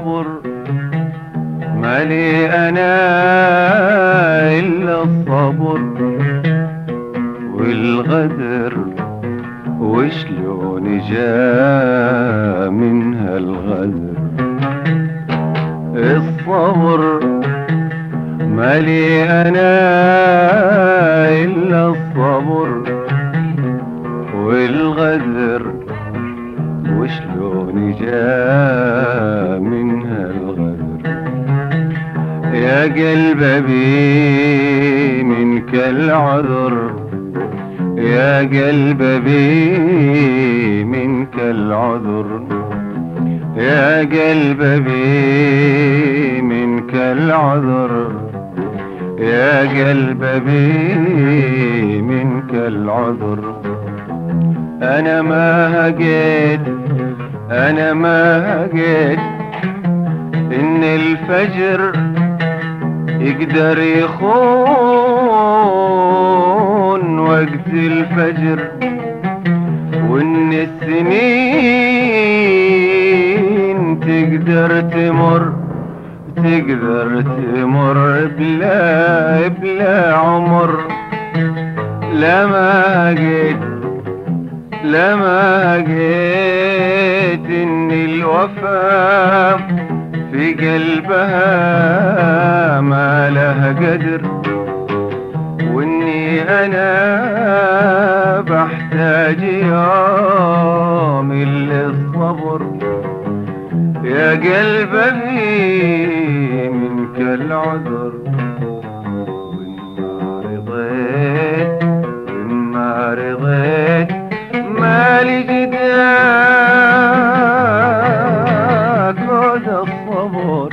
الصبر مالي أنا إلا الصبر والغدر، وشلون جاء من هالغدر. الصبر مالي أنا إلا الصبر والغدر، وشلون جاء من هالغدر. يا قلب أبي منك العذر، يا قلب أبي منك العذر، يا قلب أبي منك العذر، يا قلب أبي منك العذر. أنا ما هقيت، أنا ما هقيت إن الفجر يقدر يخون وقت الفجر، وإن السنين تقدر تمر، تقدر تمر بلا عمر. لا ما هقيت، لا ما هقيت إن الوفا في قلبها ما له قدر، وإني أنا بحتاج يوم للصبر. يا قلب أبي منك العذر، وإن ما رضيت، وإن ما رضيت مالي جداك عود الصبر.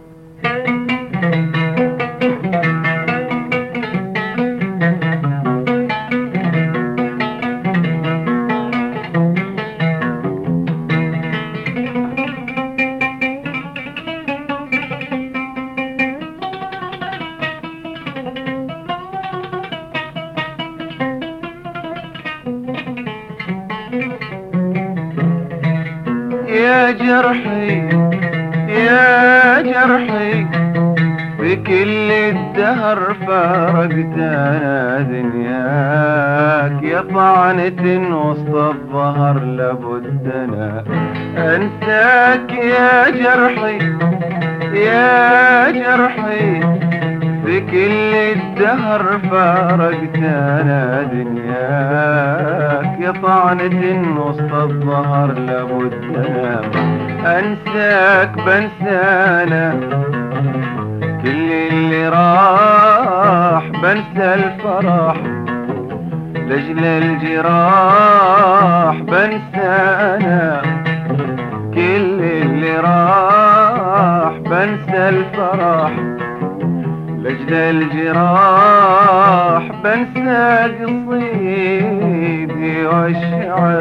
يا جرحي، يا جرحي في كل الدهر فارقت أنا دنياك، يا طعنة وسط الظهر لابد أنا أنساك. يا جرحي، يا جرحي في كل الدهر فارقت أنا دنياك، يا طعنة وسط الظهر لابد أنا أنساك. بنسانا كل اللي راح، بنسى الفرح لأجل الجراح. بنسانا كل اللي راح، بنسى الفرح لأجل الجراح. بنسى قصيدي والشعر،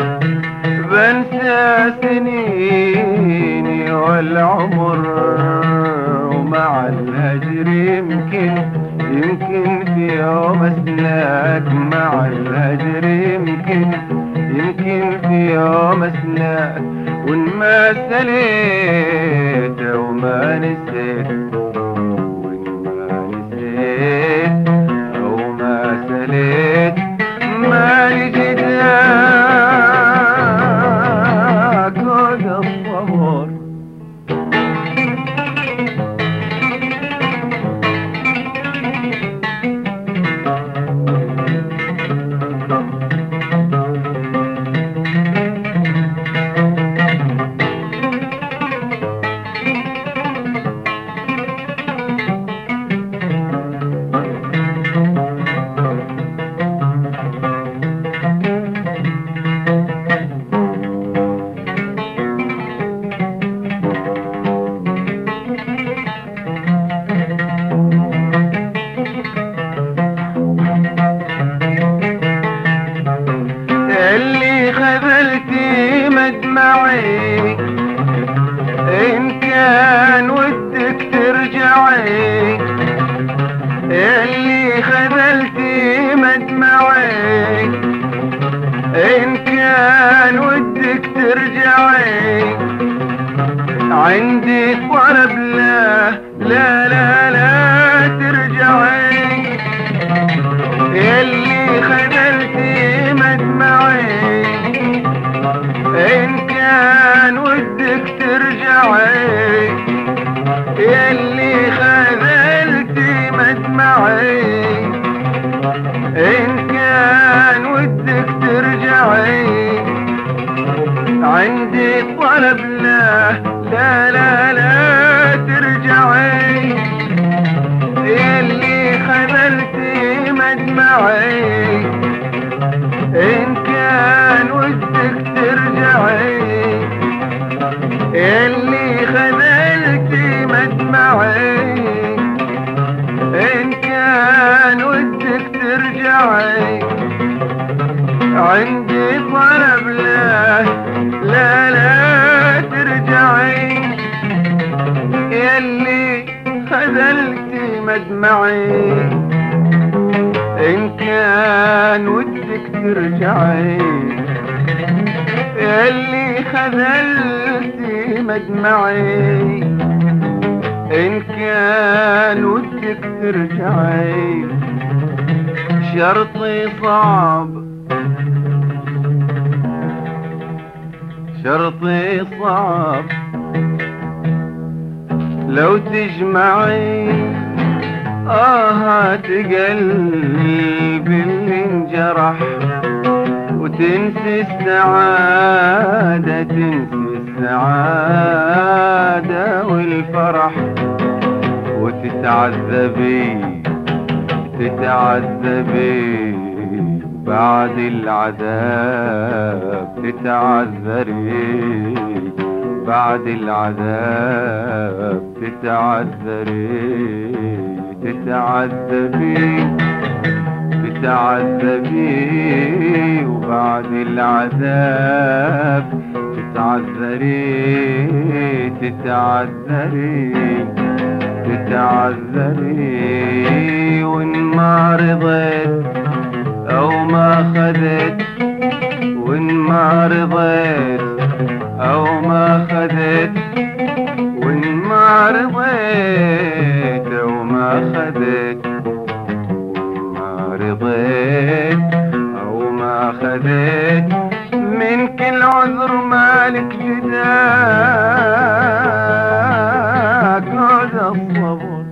بنسى سنيني والعمر، ومع الهجر يمكن في يوم أسلاك. مع الهجر يمكن في يوم أسلاك، وإن ما سليت وما نسيت، أو ما سليت مالي جداك عود الصبر. عندي طلب لا لا لا لا ترجعي، يلي خذلتي مدمعي إن كان ودك ترجعي، يلي خذلتي مدمعي إن كان ودك ترجعي. عندي طلب لا لا لا لا ترجعي، يلي خذلتي مدمعي إن كان ودك ترجعي، يلي خذلتي مدمعي إن كان ودك ترجعي. عندي طلب لا لا لا ترجعي، يلي خذلتي مدمعي إن كان ودك ترجعي، يلي خذلتي مدمعي إن كان ودك ترجعي. شرطي صعب شرطي صعب لو تجمعي قلبي اللي انجرح، وتنسي السعادة تنسي السعادة والفرح، وتتعذبي تتعذبي بعد العذاب، تتعذري بعد العذاب، تتعذري تتعذبي تتعذبي وبعد العذاب تتعذري تتعذري تتعذري. وإن ما رضيت أو ما خذت، وإن ما رضيت أو ما خذت، وإن ما رضيت أو ما خذت، ما رضيت أو ما خذت، من كل عذر مالك جداك عود الصبر.